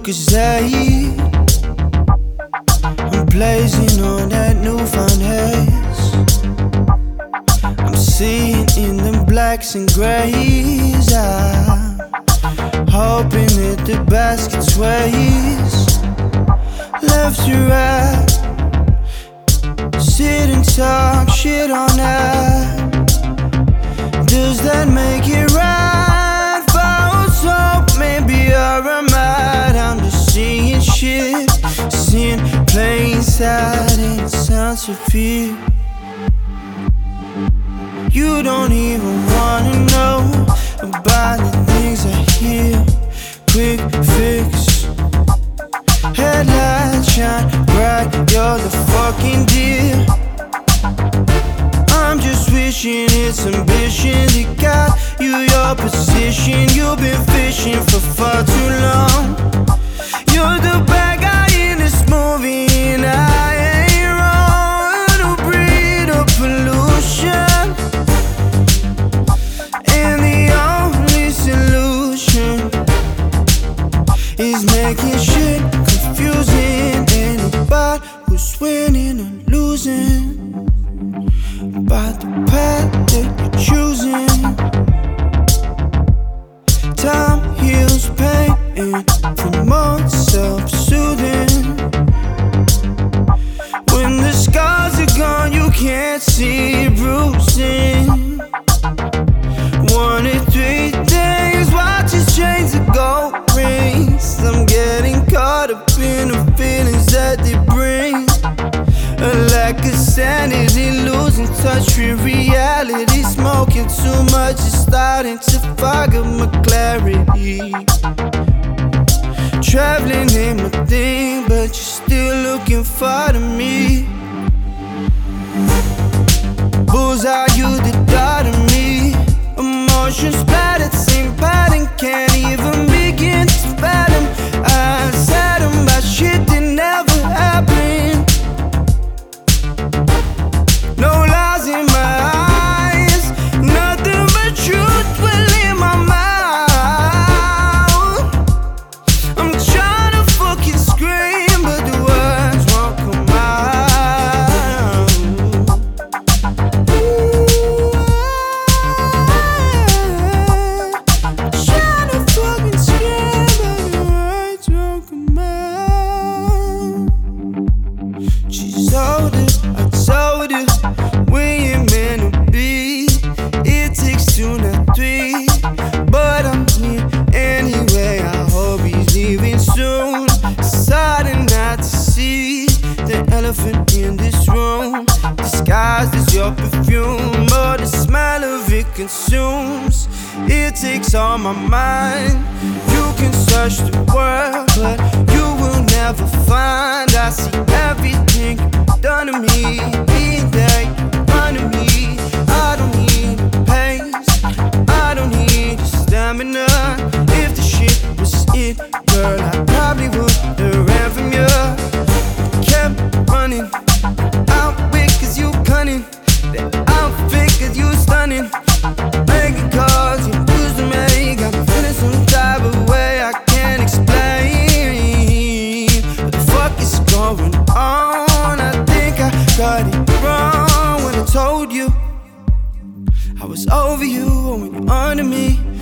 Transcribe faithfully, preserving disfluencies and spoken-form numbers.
Lucozade. I'm blazing on that newfound haze. I'm seeing in them blacks and grays. I'm hoping that the basket sways left to right. Sit and talk shit on that. Does that make it right? False hope, maybe you're mad. I'm just seeing shit, seeing plain sight, and it sounds severe. You don't even wanna know about the things I hear. Quick fix, headlights shine bright, you're the fucking deal. I'm just wishing it's ambition that got you your position. You've been fishing for far too long. You're the bad guy in this movie, and I ain't wrong to breed a pollution. And the only solution is making shit confusing. Ain't about who's winning or losing, about the path that you're choosing. Time heals pain and promotes self-soothing. When the scars are gone, you can't see bruising. One in three days, watches change to gold rings. I'm getting caught up in the feelings that they bring. A lack of sanity, losing touch with reality. Smoking too much is starting to fog up my clarity. Traveling ain't my thing, but you're still looking far to me. Bullseye, you the dart of me. Emotions splattered, same pattern, can't even begin to fathom. I said about shit that never happened. No lies in my eyes, nothing but truth will in my mouth. I'm trying to fucking scream, but the words won't come out. Ooh, I'm trying to fucking scream, but the words won't come out. She told it, I told it, we ain't meant to be. It takes two, not three, but I'm here anyway. I hope he's leaving soon. Deciding not to see the elephant in this room, disguised as your perfume, but the smell of it consumes. It takes all my mind. You can search the world, but you will never find. I see everything done to me, being there in front of me. I don't need pace, I don't need stamina. If the shit was it, girl, I probably would have ran from you. Kept running, out quick cause you cunning. The outfit cause you stunning. Making calls, you lose to me. Got me feeling some type of way I can't explain. What the fuck is going on? I think I got it wrong when I told you I was over you when you're under me.